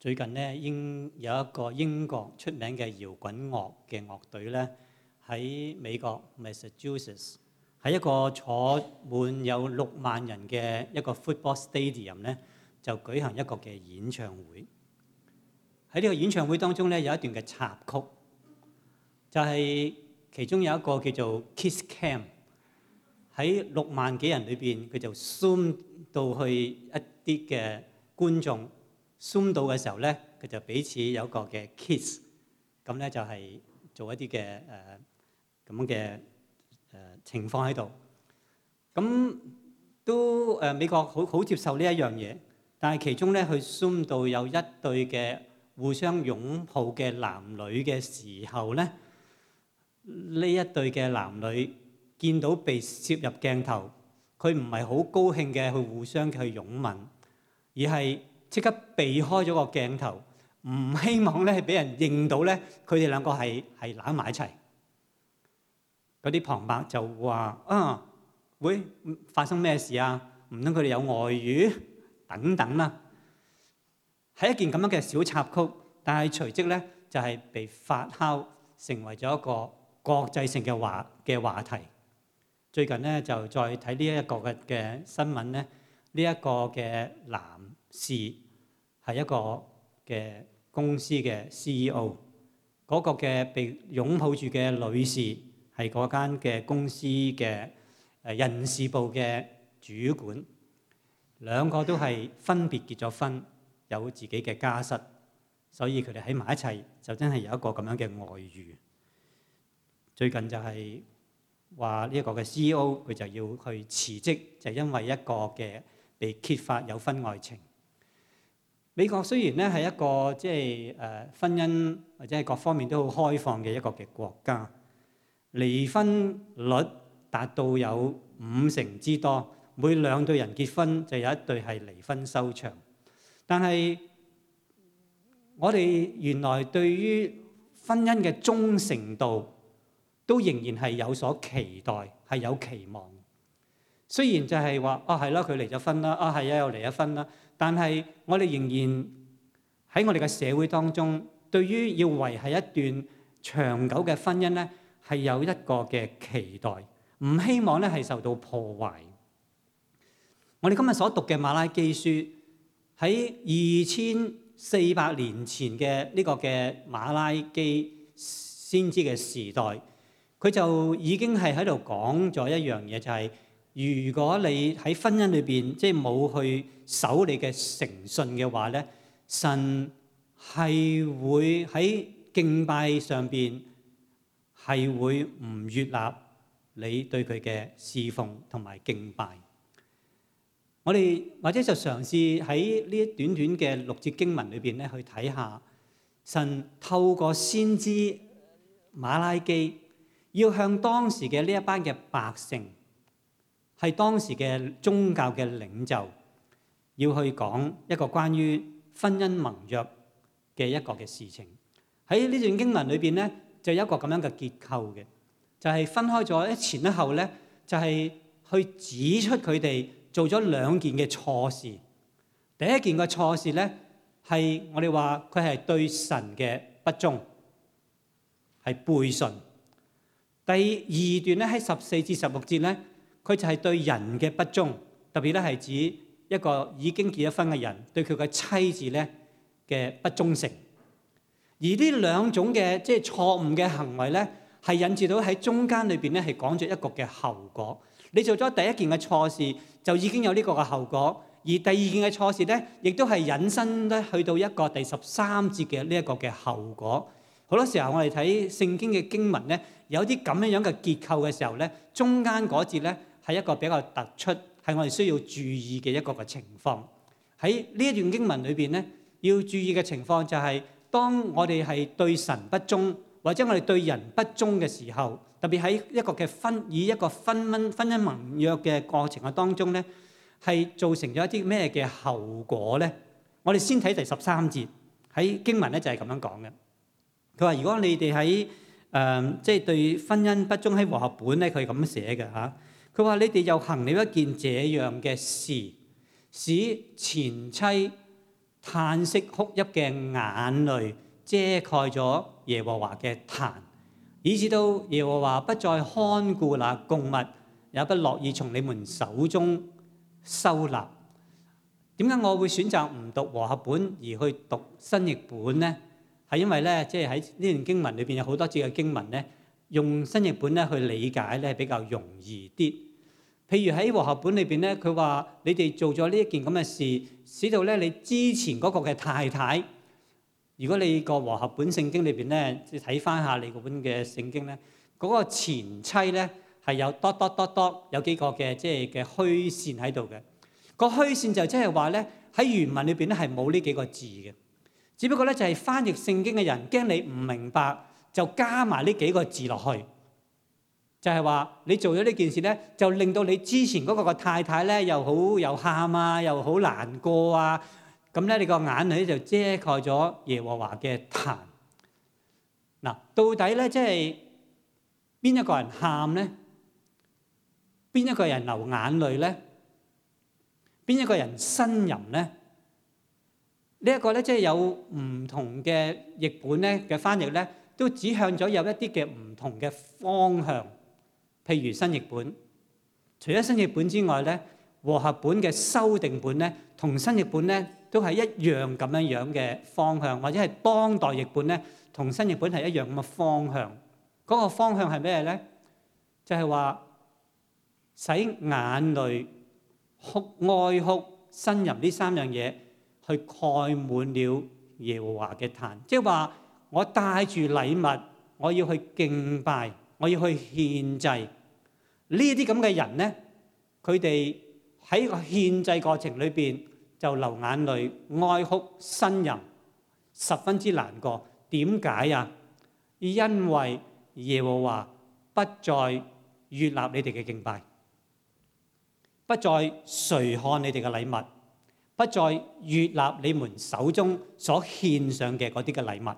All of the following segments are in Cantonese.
最近咧，有一個英國出名嘅搖滾樂嘅樂隊咧，喺美國 Massachusetts 喺一個坐滿有6萬人嘅一個 football stadium 咧，就舉行一個嘅演唱會。喺呢個演唱會當中咧，有一段嘅插曲，就係其中有一個叫做 Kiss Cam， 喺6萬幾人裏邊，佢就 zoom 到去一啲嘅觀眾。zoom 到嘅時候咧，佢就彼此有一個嘅 kiss， 咁咧就係做一啲嘅咁嘅情況喺度。咁都美國好接受呢一樣嘢，但係其中咧佢 zoom 到有一對嘅互相擁抱嘅男女嘅時候咧，呢一對嘅男女見到被攝入鏡頭，佢唔係好高興嘅去互相去擁吻，而係即刻避開咗個鏡頭，唔希望咧俾人認到咧佢哋兩個係攬埋一齊。嗰啲旁白就話會發生咩事啊？唔通佢哋有外遇等等啦。係一件咁樣嘅小插曲，但係隨即咧就係被發酵成為咗一個國際性嘅話題。最近咧就再睇呢一個嘅新聞咧，呢一個嘅男士係一個嘅公司嘅 CEO， 嗰個嘅被擁抱住嘅女士係嗰間嘅公司嘅人事部嘅主管，兩個都係分別結咗婚，有自己嘅家室，所以佢哋喺埋一齊就真係有一個咁樣嘅外遇。最近就係話呢一個嘅 CEO 佢就要去辭職，就因為一個嘅被揭發有婚外情。美國雖然咧係一個即係婚姻或者係各方面都好開放嘅一個嘅國家，離婚率達到有50%之多，每2對人結婚就有1對係離婚收場。但係我哋原來對於婚姻嘅忠誠度都仍然係有所期待，係有期望。雖然就係話係啦，佢離咗婚啦，係啊又離咗婚啦，但係我哋仍然喺我哋嘅社會當中，對於要維繫一段長久嘅婚姻咧，係有一個嘅期待，唔希望咧係受到破壞。我哋今日所讀嘅馬拉基書喺2400年前嘅呢個嘅馬拉基先知嘅時代，佢就已經係喺度講咗一樣嘢，就係如果你喺婚姻裏邊即係冇去守你嘅誠信嘅話咧，神係會喺敬拜上邊係會唔悅納你對佢嘅侍奉同埋敬拜。我哋或者就嘗試喺呢一短短嘅6節經文裏邊咧，去睇下神透過先知馬拉基要向當時嘅呢一班嘅百姓，係當時嘅宗教嘅領袖，要去講一個關於婚姻盟約嘅一個嘅事情。喺呢段經文裏邊咧，就有一個咁樣嘅結構嘅，就係分開咗一前一後咧，就係去指出佢哋做咗2件嘅錯事。第一件嘅錯事咧，係我哋話佢係對神嘅不忠，係背信。第2段咧喺14至16節咧，佢就係對人嘅不忠，特別咧係指一個已經結咗婚嘅人對佢嘅妻子咧嘅不忠誠。而呢2種嘅即係錯誤嘅行為咧，係引致到喺中間裏邊咧係講咗一個嘅後果。你做咗第一件嘅錯事，就已經有呢個嘅後果；而第2件嘅錯事咧，亦都係引申咧去到一個第13節嘅呢一個嘅後果。好多時候我哋睇聖經嘅經文咧，有啲咁樣嘅結構嘅時候咧，中間嗰節咧係一個比較突出，係我哋需要注意嘅一個嘅情況。喺呢一段經文裏邊咧，要注意嘅情況就係，當我哋係對神不忠，或者我哋對人不忠嘅時候，特別喺一個嘅以一個婚姻盟約嘅過程嘅當中咧，係造成咗一啲咩嘅後果咧？我哋先睇第13節，喺經文咧就係咁樣講嘅。佢話：如果你哋喺即係對婚姻不忠，喺和合本咧，佢咁寫嘅嚇。佢話：你哋又行了一件這樣嘅事，使前妻嘆息哭泣嘅眼淚遮蓋咗耶和華嘅壇，以致到耶和華不再看顧那供物，也不樂意從你們手中收納。點解我會選擇唔讀和合本而去讀新譯本呢？係因為咧，即係喺呢段經文裏邊有好多節嘅經文咧，用新譯本咧去理解咧比較容易啲。譬如喺和合本裏邊咧，佢話你哋做咗呢一件咁嘅事，使到咧你之前嗰個嘅太太，如果你個和合本聖經裏邊咧，你睇翻下你嗰本嘅聖經咧，嗰個前妻咧係有有幾個嘅即係嘅虛線喺度嘅。個虛線就即係話咧喺原文裏邊咧係冇呢幾個字嘅，只不過咧就係翻譯聖經嘅人驚你唔明白，就加埋呢幾個字落去。就係話你做咗呢件事咧，就令到你之前嗰個太太咧又喊啊，又好難過啊。咁咧你個眼淚咧就遮蓋咗耶和華嘅壇。嗱，到底咧即係邊一個人喊咧？邊一個人流眼淚咧？邊一個人呻吟咧？呢一個咧即係有唔同嘅譯本咧嘅翻譯咧，都指向咗有一啲嘅唔同嘅方向。譬如新譯本，除咗新譯本之外咧，和合本嘅修訂本咧，同新譯本咧都係一樣咁樣嘅方向，或者係當代譯本咧，同新譯本係一樣咁嘅方向。嗰個方向係咩咧？就係話使眼淚、哀哭、呻吟呢三樣嘢去蓋滿了耶和華嘅壇。即係話我帶住禮物，我要去敬拜，我要去獻祭。呢啲咁嘅人咧，佢哋喺個獻祭過程裏邊就流眼淚、哀哭、呻吟，十分之難過。點解啊？因為耶和華不再悅納你哋嘅敬拜，不再垂看你哋嘅禮物，不再悅納你們手中所獻上嘅嗰啲嘅禮物。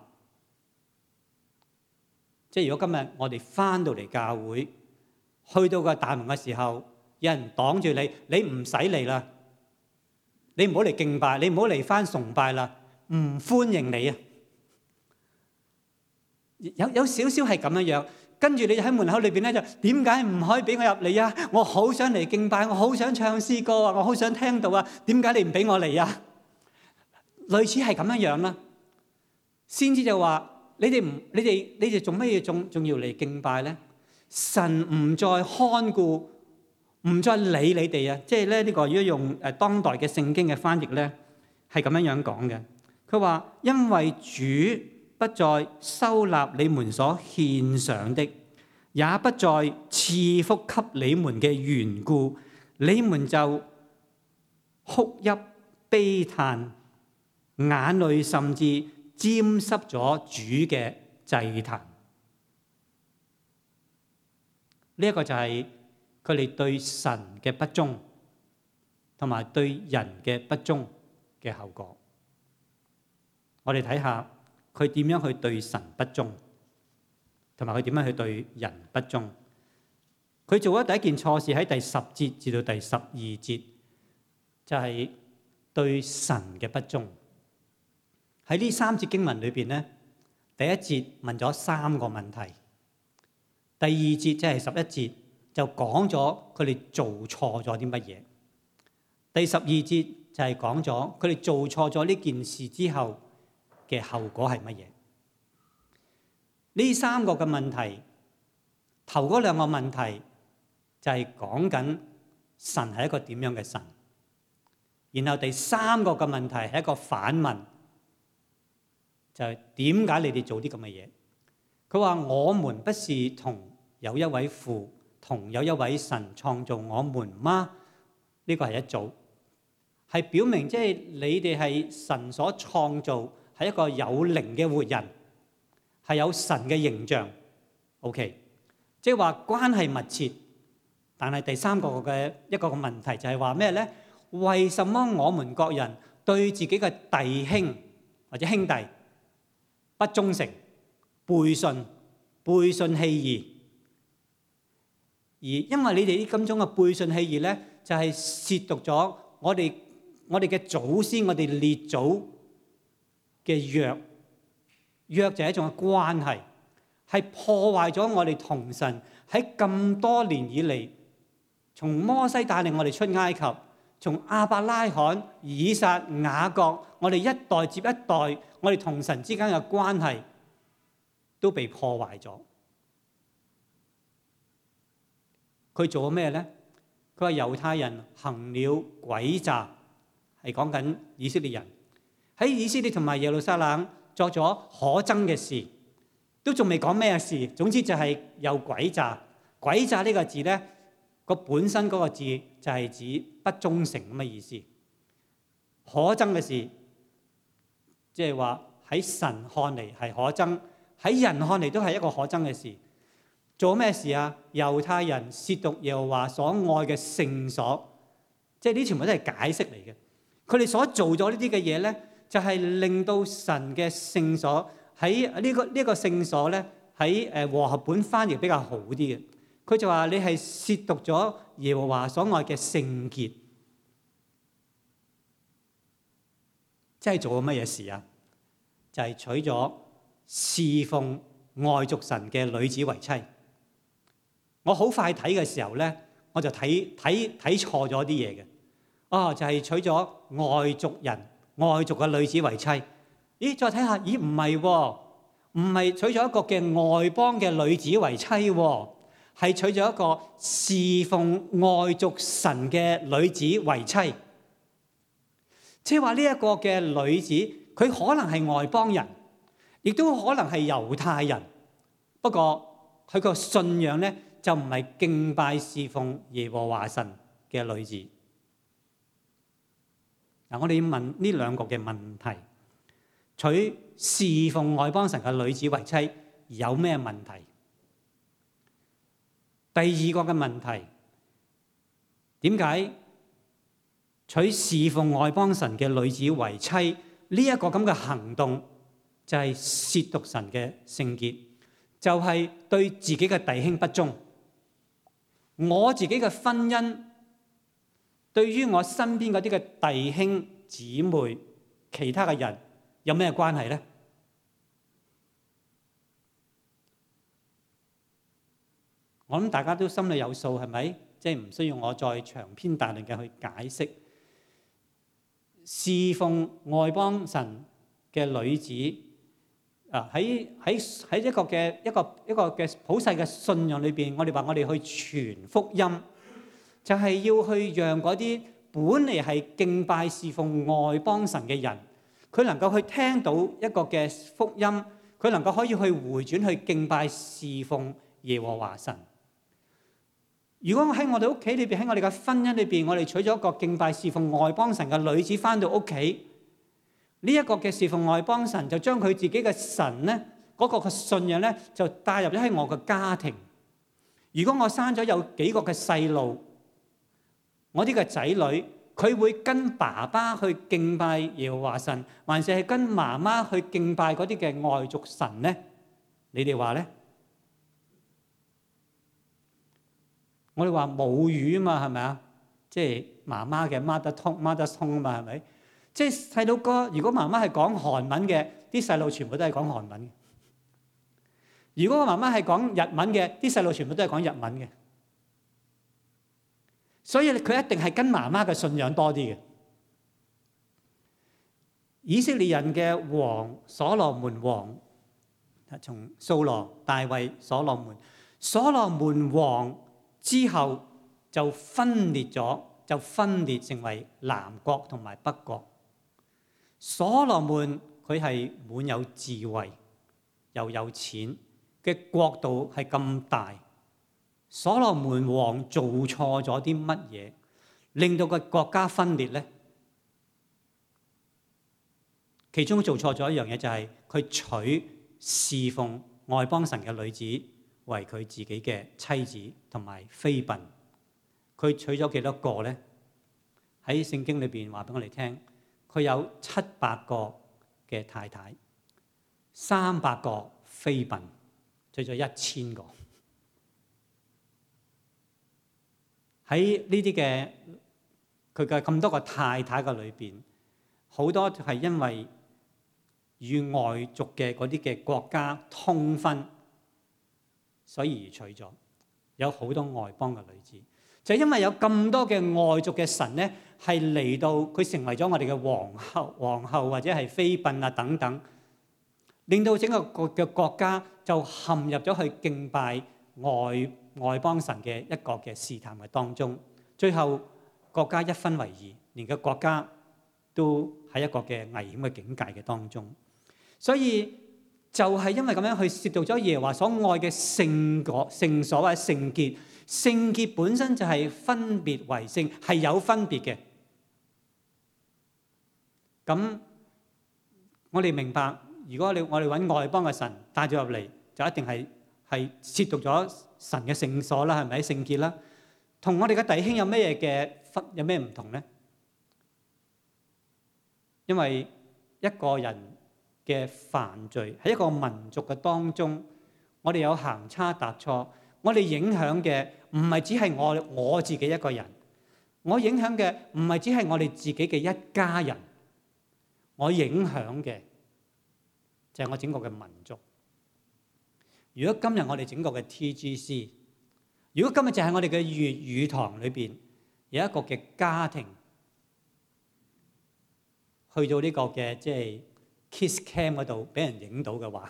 即係如果今日我哋翻到嚟教會，去到個大門嘅時候，有人擋住你，你唔使嚟啦，你唔好嚟敬拜，你唔好嚟翻崇拜啦，唔歡迎你啊！有少少係咁樣樣，跟住你喺門口裏邊咧就點解唔可以俾我入嚟啊？我好想嚟敬拜，我好想唱詩歌啊，我好想聽到啊，點解你唔俾我嚟啊？類似係咁樣樣啦。先知就話：你哋做乜嘢仲要嚟敬拜咧？神唔再看顧，唔再理你哋啊！即係咧呢個如果用當代嘅聖經嘅翻譯咧，係咁樣樣講嘅。佢話：因為主不再收納你們所獻上的，也不再賜福給你們嘅緣故，你們就哭泣悲嘆，眼淚甚至沾濕咗主嘅祭壇。呢一個就係佢哋對神嘅不忠，同埋對人嘅不忠嘅後果。我哋睇下佢點樣去對神不忠，同埋佢點樣去對人不忠。佢做咗第一件錯事喺第10節至到第12節，就係對神嘅不忠。喺呢3節經文裏邊咧，第一節問咗3個問題。第二節即係11節就講咗佢哋做錯咗啲乜嘢。第12節就係講咗佢哋做錯咗呢件事之後嘅後果係乜嘢。呢3個嘅問題，頭嗰2個問題就係講緊神係一個點樣嘅神，然後第3個嘅問題係一個反問，就係點解你哋做啲咁嘅嘢？佢話：我們不是同有一位父，同有一位神創造我們嗎？呢個係一組，係表明即係你哋係神所創造，係一個有靈嘅活人，係有神嘅形象。OK， 即係話關係密切。但係第3個嘅一個問題就係話咩咧？為什麼我們各人對自己嘅弟兄或者兄弟不忠誠、背信棄義？而因為你哋呢咁種嘅背信棄義咧，就係褻瀆咗我哋嘅祖先、我哋列祖嘅約，約就係一種嘅關係，係破壞咗我哋同神喺咁多年以嚟，從摩西帶領我哋出埃及，從亞伯拉罕、以撒、雅各，我哋一代接一代，我哋同神之間嘅關係都被破壞咗。佢做咗咩咧？佢話猶太人行了詭詐，係講緊以色列人喺以色列同埋耶路撒冷作咗可憎嘅事，都仲未講咩事。總之就係有詭詐。詭詐呢個字咧，個本身嗰個字就係指不忠誠咁嘅意思。可憎嘅事，即係話喺神看嚟係可憎，喺人看嚟都係一個可憎嘅事。做咩事啊？猶太人褻瀆耶和華所愛嘅聖所，即係呢全部都係解釋嚟嘅。佢哋所做咗呢啲嘅嘢咧，就係令到神嘅聖所喺呢個聖所咧，喺和合本翻譯比較好啲嘅。佢就話你係褻瀆咗耶和華所愛嘅聖潔，即係做咗乜嘢事啊？就係娶咗侍奉外族神嘅女子為妻。我好快睇嘅時候咧，我就睇錯咗啲嘢嘅。就係娶咗外族嘅女子為妻。咦，再睇下，咦唔係喎，唔係娶咗一個嘅外邦嘅女子為妻喎，係娶咗一個侍奉外族神嘅女子為妻。即係話呢一個嘅女子，佢可能係外邦人，亦都可能係猶太人，不過佢個信仰咧，就唔係敬拜侍奉耶和華神嘅女子。嗱，我哋要問呢兩個嘅問題：娶侍奉外邦神嘅女子為妻有咩問題？第二個嘅問題，點解娶侍奉外邦神嘅女子為妻呢一個咁嘅行動就係褻瀆神嘅聖潔，就係對自己嘅弟兄不忠。我自己嘅婚姻對於我身邊嗰啲嘅弟兄姊妹、其他嘅人有咩關係咧？我諗大家都心裏有數，係咪？即係唔需要我再長篇大論嘅去解釋。侍奉外邦神嘅女子喺一個嘅普世嘅信仰裏邊，我哋話我哋去傳福音，就係要去讓嗰啲本嚟係敬拜侍奉外邦神嘅人，佢能夠去聽到一個嘅福音，佢能夠可以去回轉去敬拜侍奉耶和華神。如果喺我哋屋企裏邊，喺我哋嘅婚姻裏邊，我哋娶咗一個敬拜侍奉外邦神嘅女子翻到屋企，呢一個嘅侍奉外邦神就將佢自己嘅神咧，嗰個嘅信仰咧，就帶入咗喺我嘅家庭。如果我生咗有幾個嘅細路，我啲嘅仔女，佢會跟爸爸去敬拜耶和華神，還是係跟媽媽去敬拜嗰啲嘅外族神咧？你哋話咧？我哋話母語啊嘛，係咪啊？即係媽媽嘅 mother tongue 啊嘛，係咪？即係細佬哥，如果媽媽係講韓文嘅，啲細路全部都係講韓文嘅；如果個媽媽係講日文嘅，啲細路全部都係講日文嘅。所以佢一定係跟媽媽嘅信仰多啲嘅。以色列人嘅王所羅門王，從掃羅、大衛、所羅門王之後就分裂成為南國同埋北國。所羅門佢係滿有智慧又有錢嘅國度係咁大。所羅門王做錯咗啲乜嘢，令到個國家分裂咧？其中做錯咗一樣嘢，就係佢娶侍奉外邦神嘅女子為佢自己嘅妻子同埋妃嬪。佢娶咗幾多個咧？喺聖經裏邊話俾我哋聽，佢有700個嘅太太，300個妃嬪，娶咗1000個。喺呢啲嘅佢嘅咁多個太太嘅裏邊，好多係因為與外族嘅嗰啲嘅國家通婚，所以而娶咗有好多外邦嘅女子。就因為有咁多嘅外族嘅神咧，係嚟到佢成為咗我哋嘅皇后或者係妃嬪啊等等，令到整個嘅國家就陷入咗去敬拜外邦神嘅一個嘅試探嘅當中。最後國家一分為二，連個國家都喺一個嘅危險嘅境界嘅當中。所以就係因為咁樣去褻瀆咗耶和華所愛嘅聖所或者聖潔。聖潔本身就係分別為聖，係有分別嘅。咁我哋明白，如果我哋揾外邦嘅神帶咗入嚟，就一定係褻瀆咗神嘅聖所啦，係咪聖潔啦？同我哋嘅弟兄有咩唔同咧？因為一個人嘅犯罪喺一個民族嘅當中，我哋有行差踏錯，我哋影響嘅唔係只係我自己一個人，我影響嘅唔係只係我哋自己嘅一家人，我影響嘅就係我整個嘅民族。如果今日我哋整個嘅 TGC， 如果今日就係我哋嘅粵語堂裏邊有一個嘅家庭去到呢個嘅即係 kiss cam 嗰度俾人影到嘅話，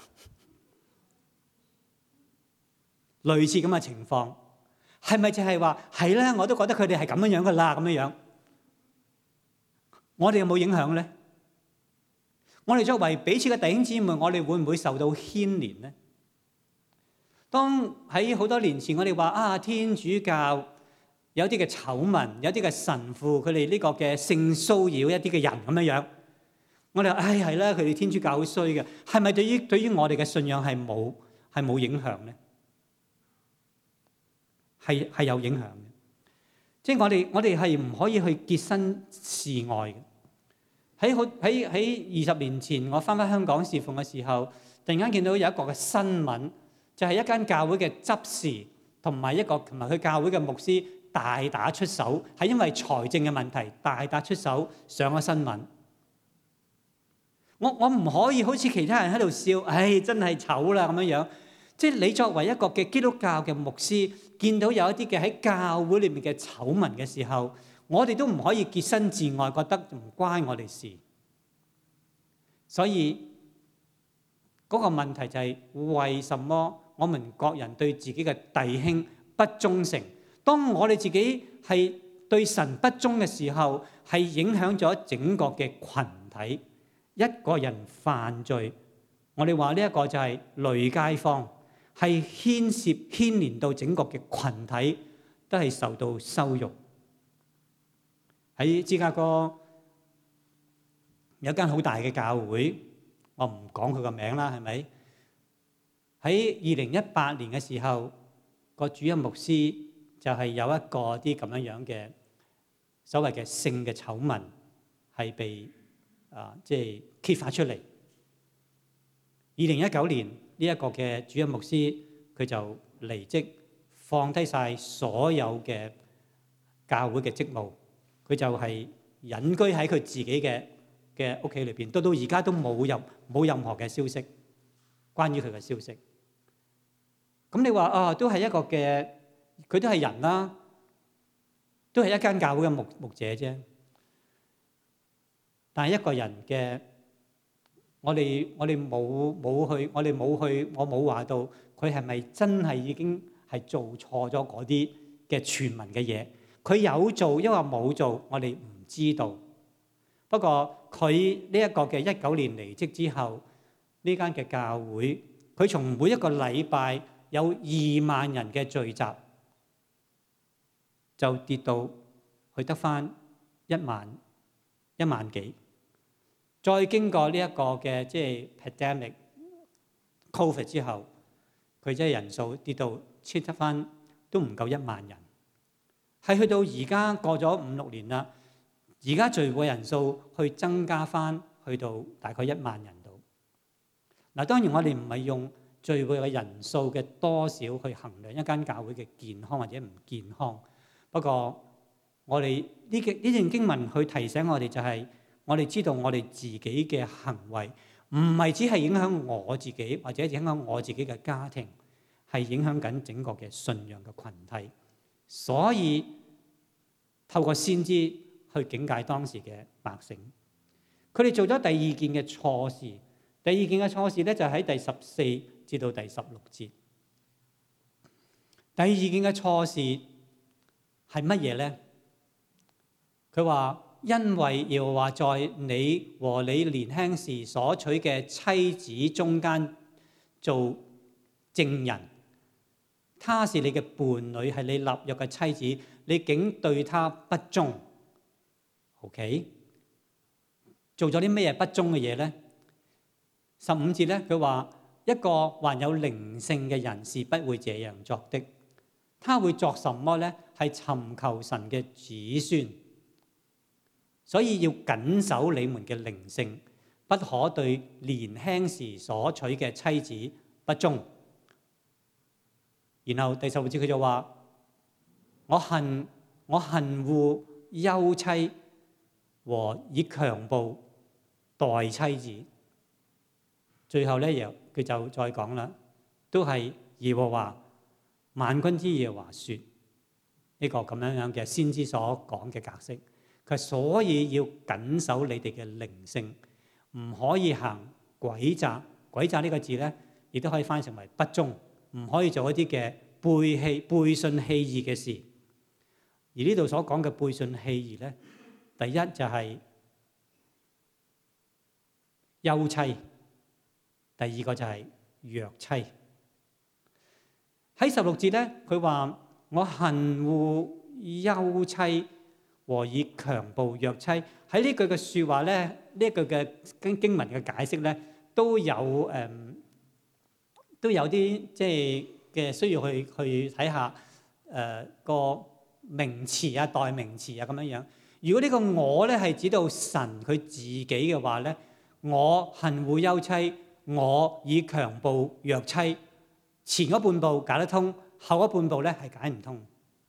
類似咁嘅情況，係咪就係話係咧？我都覺得佢哋係咁樣樣噶啦，咁樣樣，我哋有冇影響咧？我哋作為彼此嘅弟兄姊妹，我哋會唔會受到牽連咧？當喺好多年前，我哋話天主教有啲嘅醜聞，有啲嘅神父佢哋呢個嘅性騷擾一啲嘅人咁樣樣，我哋話係啦，佢哋天主教好衰嘅，係咪對於我哋嘅信仰係冇影響咧？係有影響嘅，即係我哋係唔可以去潔身事外嘅。喺20年前，我翻香港侍奉嘅時候，突然間見到有一個嘅新聞，就係一間教會嘅執事同埋佢教會嘅牧師大打出手，係因為財政嘅問題大打出手上咗新聞。我唔可以好似其他人喺度笑，真係醜啦咁樣樣。即係你作為一個嘅基督教嘅牧師，見到有一啲嘅喺教會裏面嘅醜聞嘅時候，我哋都唔可以潔身自愛，覺得唔關我哋事。所以嗰個問題就係為什麼我們各人對自己嘅弟兄不忠誠？當我哋自己係對神不忠嘅時候，係影響咗整個嘅群體。一個人犯罪，我哋話呢一個就係累街坊。係牽連到整個嘅群體都係受到羞辱。喺芝加哥有間好大嘅教會，我唔講佢個名啦，係咪？喺2018年嘅時候，個主任牧師就係有一個啲咁樣嘅所謂嘅性嘅醜聞係被即係揭發出嚟。2019年呢一個嘅主任牧師佢就離職，放低晒所有嘅教會嘅職務，佢就係隱居喺佢自己嘅屋企裏邊，到而家都冇任何嘅消息關於佢嘅消息。咁你話都係一個嘅，佢都係人啦，都係一間教會嘅牧者啫。但係一個人嘅。我冇話到佢係咪真係已經係做錯咗嗰啲嘅傳聞嘅嘢？佢有做，抑或冇做，我哋唔知道。不過佢呢一個嘅19年離職之後，呢間嘅教會，佢從每一個禮拜有2萬人嘅聚集，就跌到去得返1萬幾。再經過呢一個嘅即係 pandemic covid 之後，佢即係人數跌到得返都唔夠1萬人，係去到而家過咗5-6年啦，而家聚會人數去增加返去到大概1萬人度。嗱，當然我哋唔係用聚會嘅人數嘅多少去衡量一間教會嘅健康或者唔健康，不過我哋呢段經文去提醒我哋就係。我哋知道我哋自己嘅行為唔係只係影響我自己或者影響我自己嘅家庭，係影響緊整個嘅信仰嘅群體。所以透過先知去警戒當時嘅百姓，佢哋做咗第二件嘅錯事。第二件嘅錯事咧就喺第14至到第16節。第二件嘅錯事係乜嘢咧？佢話因為耶和華在你和你年輕時所娶嘅妻子中間做證人，她是你嘅伴侶，係你立約嘅妻子，你竟對她不忠。OK， 做咗啲咩不忠嘅嘢咧？15節咧，佢話一個還有靈性嘅人是不會這樣作的。他會作什麼咧？係尋求神嘅子孫。所以要謹守你們嘅靈性，不可對年輕時所娶嘅妻子不忠。然後第16節佢就話：我恨惡休妻和以強暴待妻子。最後咧，佢就再講啦，都係耶和華萬軍之耶和華說呢個咁樣嘅先知所講嘅格式。佢所以要謹守你哋嘅靈性，唔可以行詭詐。詭詐呢個字咧，亦都可以翻譯成為不忠，唔可以做一啲嘅背信棄義嘅事。而呢度所講嘅背信棄義咧，第一就係休妻，第二個就係虐妻。喺16節咧，佢話我恨惡休妻和以強暴虐妻。喺呢句嘅説話咧，呢一句嘅經文嘅解釋咧，都有啲即係嘅需要去睇下個名詞啊、代名詞啊咁樣樣。如果呢個我咧係指到神佢自己嘅話咧，我恨惡休妻，我以強暴虐妻，前嗰半部解得通，後嗰半部咧係解唔通。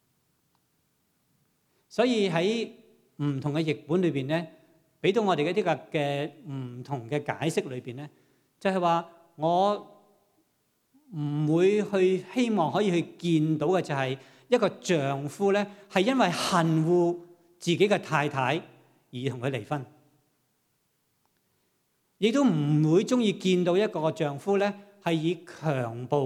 所以喺唔同嘅譯本裏邊咧，俾到我哋一啲嘅唔同嘅解釋裏邊咧，就係話我唔會去希望可以去見到嘅就係一個丈夫咧係因為恨惡自己嘅太太而同佢離婚，亦都唔會中意見到一個丈夫咧係以強暴，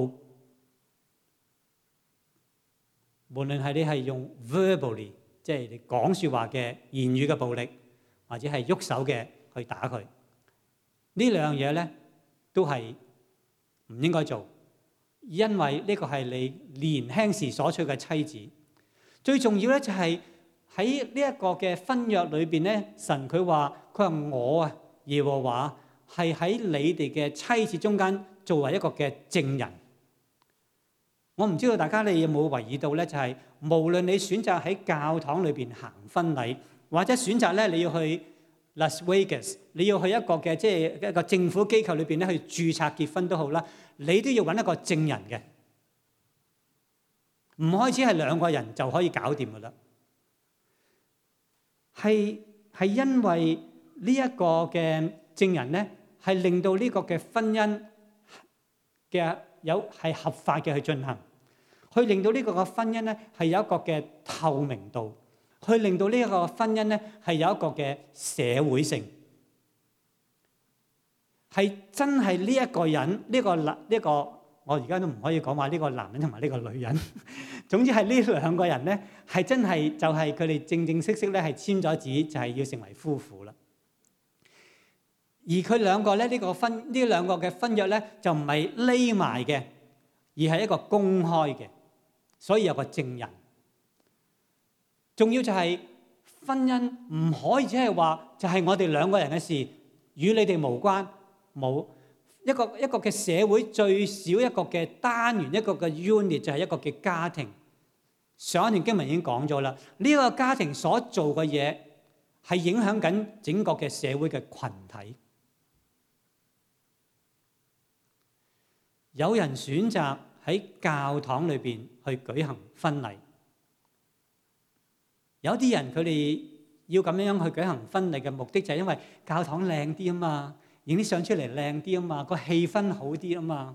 無論係你係用 verbally。即係你講説話嘅言語嘅暴力，或者係喐手嘅去打佢，呢兩樣嘢咧都係唔應該做，因為呢個係你年輕時所娶嘅妻子。最重要咧就係喺呢一個嘅婚約裏邊咧，神佢話我啊耶和華係喺你哋嘅妻子中間作為一個嘅證人。我唔知道大家你有冇留意到咧，就係無論你選擇喺教堂裏邊行婚禮，或者選擇咧你要去 Las Vegas， 你要去一個嘅即係一個政府機構裏邊咧去註冊結婚都好啦，你都要揾一個證人嘅，唔開始係兩個人就可以搞掂噶啦。係因為呢一個嘅證人咧，係令到呢個嘅婚姻嘅係合法嘅去進行，去令到呢個嘅婚姻咧係有一個嘅透明度，去令到呢一個婚姻咧係有一個嘅社會性，係真係呢一個人呢個我而家都唔可以講話呢個男人同埋呢個女人，總之係呢兩個人咧係真係就係佢哋正正式式咧係簽咗紙，就係要成為夫婦啦。而佢兩個咧呢兩個嘅婚約咧就唔係匿埋嘅，而係一個公開嘅，所以有個證人。仲要就係婚姻唔可以只係話就係我哋兩個人嘅事，與你哋無關。冇一個嘅社會最少一個嘅單元，一個嘅 unit 就係一個嘅家庭。上一段經文已經講咗啦，呢個家庭所做嘅嘢係影響緊整個嘅社會嘅群體。有人選擇喺教堂裏邊去舉行婚禮，有啲人佢哋要咁樣去舉行婚禮嘅目的就係因為教堂靚啲啊嘛， 影啲相出嚟靚啲啊嘛，個氣氛好啲啊嘛。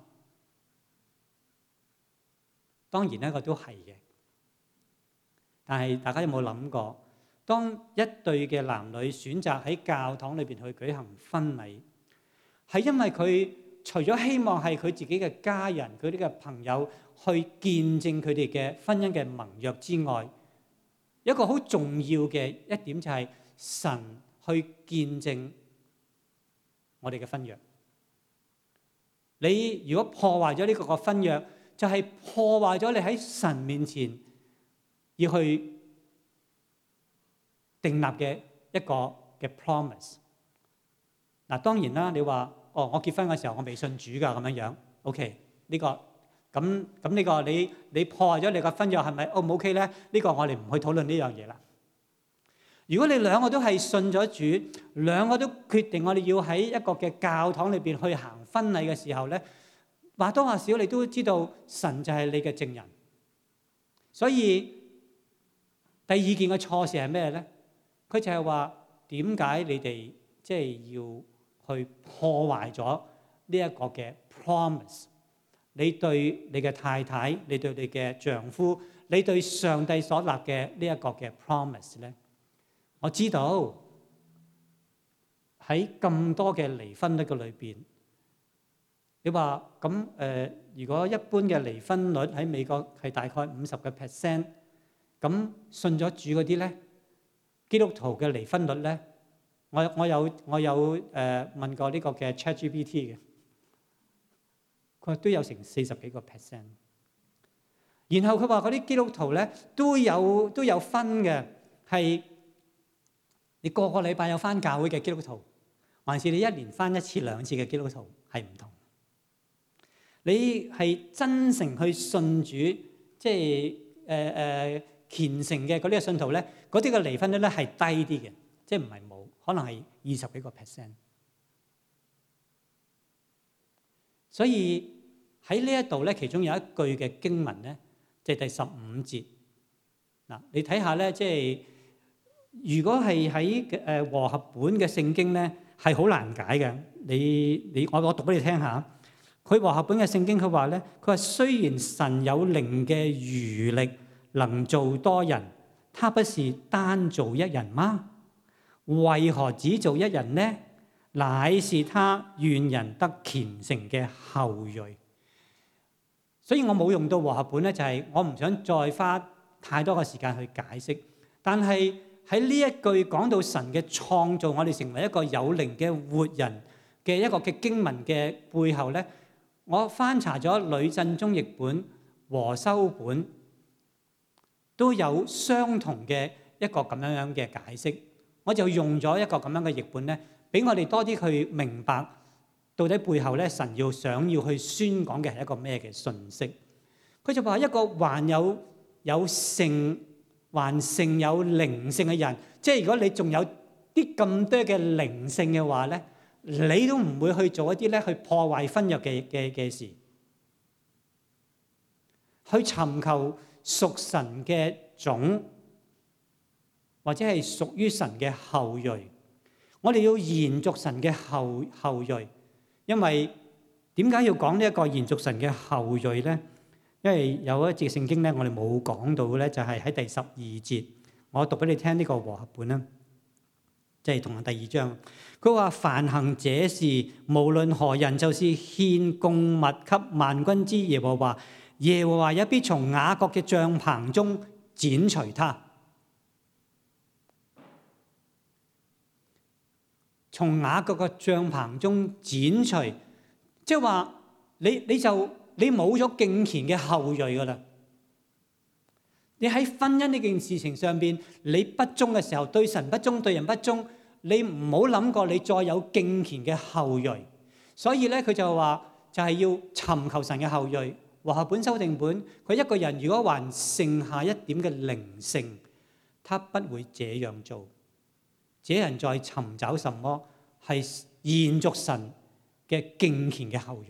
當然呢個都係嘅，但係大家有冇諗過，當一對嘅男女選擇喺教堂裏邊去舉行婚禮，係因為佢除咗希望係佢自己嘅家人、佢哋嘅朋友去見證佢哋嘅婚姻嘅盟約之外，一個好重要嘅一點就係神去見證我哋嘅婚約。你如果破壞咗呢個婚約，就係破壞咗你喺神面前要去訂立嘅一個嘅 promise。嗱，當然啦，你話我結婚嘅時候我未信主㗎咁樣樣 ，OK 呢個咁呢個你破壞咗你個婚約係咪 O 唔 OK 咧？呢個我哋唔去討論呢樣嘢啦。如果你兩個都係信咗主，兩個都決定我哋要喺一個嘅教堂裏邊去行婚禮嘅時候咧，或多或少你都知道神就係你嘅證人。所以第二件嘅錯事係咩咧？佢就係話點解你哋即係要去破壞咗呢一個嘅 promise？ 你對你嘅太太，你對你嘅丈夫，你對上帝所立嘅呢一個嘅 promise 咧？我知道喺咁多嘅離婚率嘅裏邊，你話咁如果一般嘅離婚率喺美國係大概50%，咁信咗主嗰啲咧，基督徒嘅離婚率咧，我有問過呢個嘅 ChatGPT 嘅，佢話都有成40幾個%。然後佢話嗰啲基督徒咧都有分嘅，係你個禮拜有返教會嘅基督徒，還是你一年返1次2次嘅基督徒係唔同。你係真誠去信主，即係虔誠嘅嗰啲嘅信徒咧，嗰啲嘅離婚率咧係低啲嘅，即係唔係冇，可能係20幾個%。所以喺呢一度咧，其中有一句嘅經文咧，即係第15節。嗱，你睇下咧，即係如果係喺和合本嘅聖經咧，係好難解嘅。我讀俾你聽下。佢和合本嘅聖經佢話咧，佢話雖然神有靈嘅餘力，能做多人，他不是單做一人嗎？為何只做一人呢？乃是他願人得虔誠嘅後裔。所以我冇用到和合本咧，就係我唔想再花太多嘅時間去解釋。但係喺呢一句講到神嘅創造，我哋成為一個有靈嘅活人嘅一個嘅經文嘅背後咧，我翻查咗呂振中譯本、和修本，都有相同嘅一個咁樣嘅解釋。我就用咗一個咁樣嘅譯本咧，俾我哋多啲去明白到底背後咧神想要去宣講嘅係一個咩嘅信息。佢就話一個還有性還剩有靈性嘅人，即係如果你仲有啲咁多嘅靈性嘅話咧，你都唔會去做一啲咧去破壞婚約嘅事，去尋求屬神嘅種，或者係屬於神嘅後裔。我哋要延續神嘅後裔，因為點解要講呢一個延續神嘅後裔咧？因為有一節聖經咧，我哋冇講到咧，就係喺第12節，我讀俾你聽呢個和合本啦，即係同埋第2章。佢話：凡行這事，無論何人，就是獻供物給萬軍之耶和華，耶和華也必從雅各嘅帳棚中剪除他。從雅各嘅帳棚中剪除，即係話你冇咗敬虔嘅後裔噶啦。你喺婚姻呢件事情上邊，你不忠嘅時候，對神不忠，對人不忠，你唔好諗過你再有敬虔嘅後裔。所以咧，佢就話就係要尋求神嘅後裔。和合本修訂本，佢一個人如果還剩下一點嘅靈性，他不會這樣做。這人在尋找什麼？係延續神嘅敬虔嘅後裔。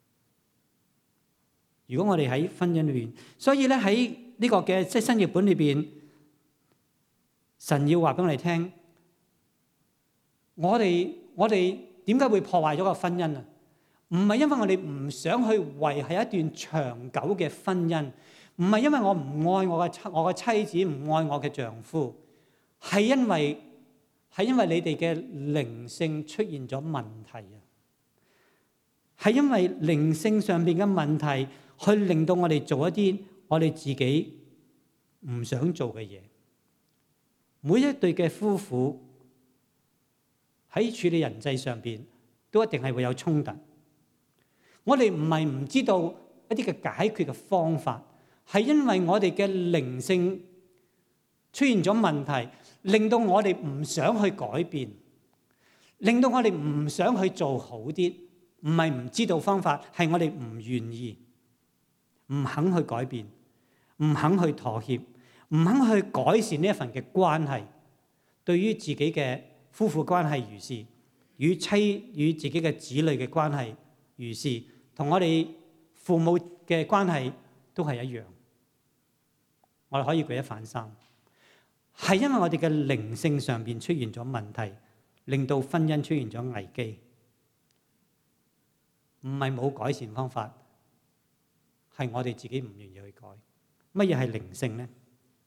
如果我哋喺婚姻裏邊，所以咧喺呢個嘅即係新譯本裏邊，神要話俾我哋聽，我哋點解會破壞咗個婚姻啊？唔係因為我哋唔想去維係一段長久嘅婚姻，唔係因為我唔愛我嘅妻子，唔愛我嘅丈夫，係因為你哋嘅靈性出現咗問題啊！係因為靈性上邊嘅問題，去令到我哋做一啲我哋自己唔想做嘅嘢。每一對嘅夫婦喺處理人際上邊，都一定係會有衝突。我哋唔係唔知道一啲嘅解決嘅方法，係因為我哋嘅靈性出現咗問題，令到我哋唔想去改變，令到我哋唔想去做好啲。唔係唔知道方法，係我哋唔願意，唔肯去改變，唔肯去妥協，唔肯去改善呢一份嘅關係。對於自己嘅夫婦關係如是，與自己嘅子女嘅關係如是，同我哋父母嘅關係都係一樣。我哋可以舉一反三，係因為我哋嘅靈性上邊出現咗問題，令到婚姻出現咗危機。唔係冇改善方法，係我哋自己唔願意去改。乜嘢係靈性呢？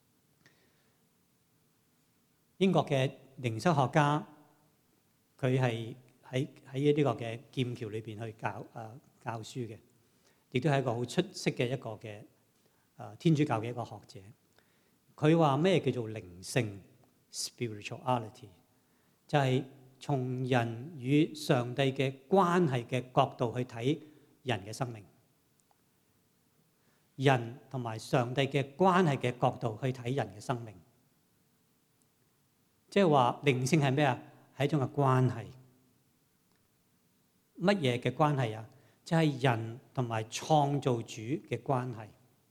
英國嘅靈修學家，佢係喺呢個嘅劍橋裏邊去教書嘅，亦都係一個好出色嘅一個嘅天主教嘅一個學者。佢話咩叫做靈性 （spirituality）？ 就係從人與上帝嘅關係嘅角度去睇人嘅生命，人同埋上帝嘅關係嘅角度去睇人嘅生命。即係話靈性係咩啊？係一種嘅關係。乜嘢嘅關係啊？就係人同埋創造主嘅關係。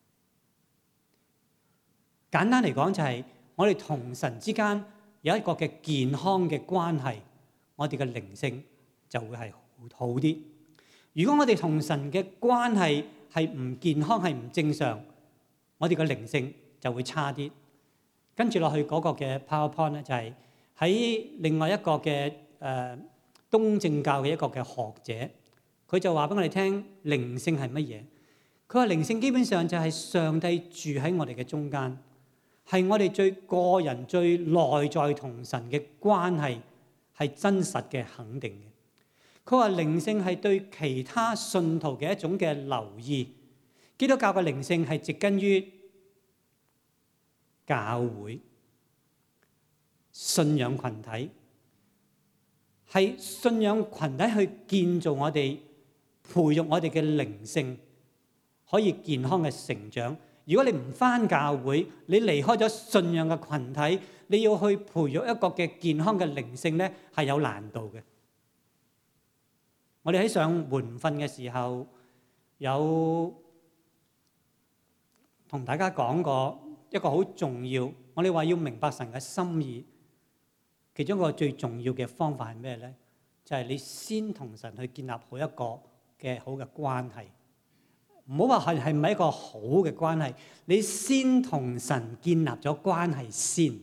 簡單嚟講，就係我哋同神之間有一個嘅健康嘅關係，我哋嘅靈性就會係好啲。如果我哋同神嘅關係係唔健康、係唔正常，我哋嘅靈性就會差啲。跟住落去嗰個嘅 PowerPoint 咧，就係喺另外一個嘅東正教嘅一個嘅學者，佢就話俾我哋聽靈性係乜嘢。佢話靈性基本上就係上帝住喺我哋嘅中間，係我哋最個人、最內在同神嘅關係係真實嘅肯定嘅。佢話靈性係對其他信徒嘅一種嘅留意。基督教嘅靈性係植根於教會、信仰群體，係信仰群體去建造我哋、培育我哋嘅靈性，可以健康嘅成長。如果你唔返教會，你離開咗信仰嘅群體，你要去培育一個嘅健康嘅靈性咧，係有難度嘅。我哋喺上門訓嘅時候，有同大家講過一個好重要，我哋話要明白神嘅心意，其中一個最重要嘅方法係咩咧？就係你先同神去建立好一個嘅好嘅關係。唔好話係唔係一個好嘅關係，你先同神建立咗關係先。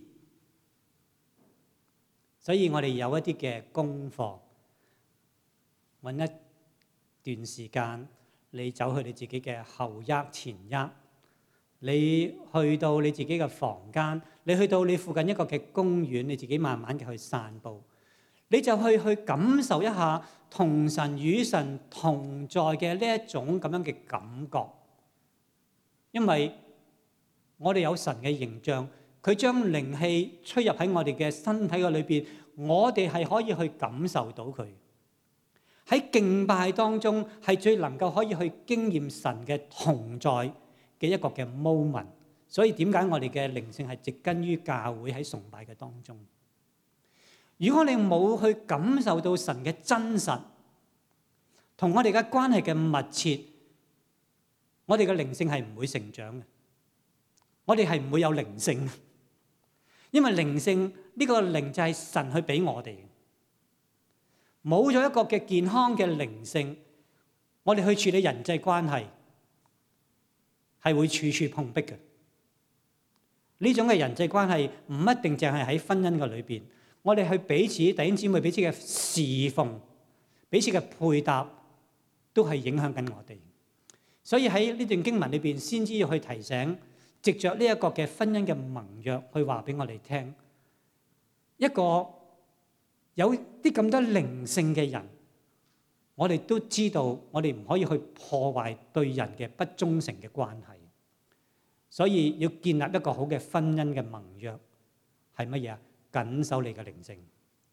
所以我哋有一啲嘅功課，揾一段時間，你走去你自己嘅後一前一，你去到你自己嘅房間，你去到你附近一個嘅公園，你自己慢慢嘅去散步，你就去感受一下同神與神同在嘅呢一種咁樣嘅感覺。因為我哋有神嘅形象，佢將靈氣吹入喺我哋嘅身體嘅裏邊，我哋係可以去感受到佢。喺敬拜當中係最能夠可以去經驗神嘅同在嘅一個嘅 moment。所以點解我哋嘅靈性係植根於教會喺崇拜嘅當中？如果你冇去感受到神嘅真實，同我哋嘅關係嘅密切，我哋嘅靈性係唔會成長嘅。我哋係唔會有靈性，因為靈性呢個靈就係神去俾我哋。冇咗一個嘅健康嘅靈性，我哋去處理人際關係係會處處碰壁嘅。呢種嘅人際關係唔一定淨係喺婚姻嘅裏邊，我哋去彼此弟兄姊妹彼此嘅侍奉， 彼此嘅配搭都係影響緊我哋。所以喺呢段經文裏邊，先知要去提醒，藉着呢一個嘅婚姻嘅盟約，去話俾我哋聽，一個有啲咁多靈性嘅人，我哋都知道，我哋唔可以去破壞對人嘅不忠誠嘅關係。所以要建立一個好嘅婚姻嘅盟約，係乜嘢啊？緊守你嘅靈性。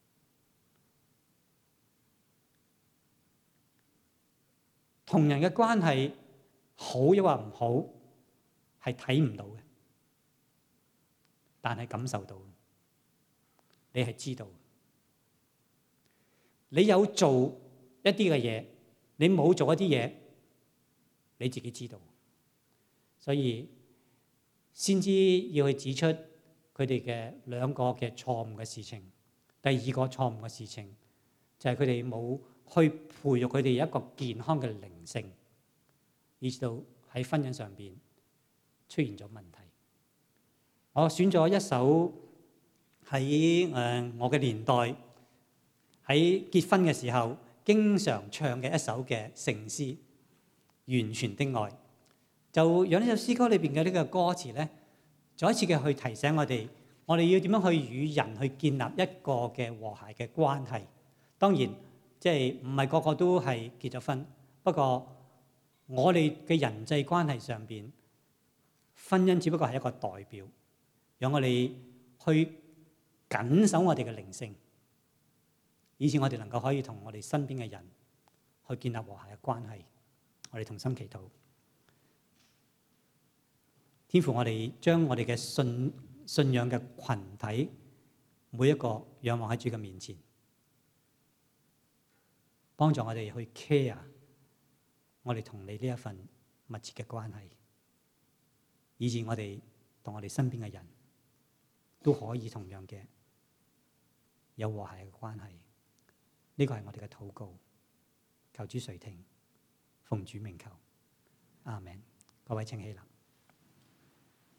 同人嘅關係好抑或唔好，係睇唔到嘅，但係感受到，你係知道。你有做一啲嘅嘢，你冇做一啲嘢，你自己知道。所以先知要去指出佢哋嘅兩個嘅錯誤嘅事情。第二個錯誤嘅事情就係佢哋冇去培育佢哋一個健康嘅靈性，以至到喺婚姻上邊出現咗問題。我選咗一首喺我嘅年代喺結婚嘅時候經常唱嘅一首嘅聖詩《完全的愛》，就讓呢首詩歌裏邊嘅呢個歌詞咧，再一次嘅去提醒我哋要點樣去與人去建立一個嘅和諧嘅關係。當然，即係唔係個個都係結咗婚，不過我哋嘅人際關係上邊，婚姻只不過係一個代表，讓我哋去緊守我哋嘅靈性，以致我哋能夠可以同我哋身邊嘅人去建立和諧嘅關係。我哋同心祈禱，天父，我哋將我哋嘅信仰嘅群體每一個仰望喺主嘅面前，幫助我哋去 care 我哋同你呢一份密切嘅關係，以致我哋同我哋身邊嘅人都可以同樣嘅有和諧嘅關係。呢個係我哋嘅禱告，求主垂聽，奉主名求，阿們。各位請起立。